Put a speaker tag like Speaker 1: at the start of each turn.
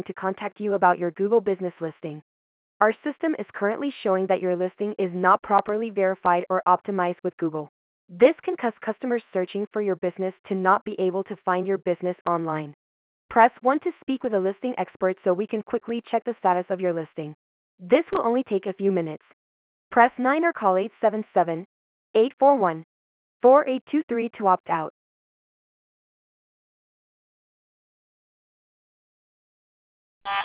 Speaker 1: to contact you about your Google business listing. Our system is currently showing that your listing is not properly verified or optimized with Google. This can cause customers searching for your business to not be able to find your business online. Press 1 to speak with a listing expert so we can quickly check the status of your listing. This will only take a few minutes. Press 9 or call 877 841 4823 to opt out.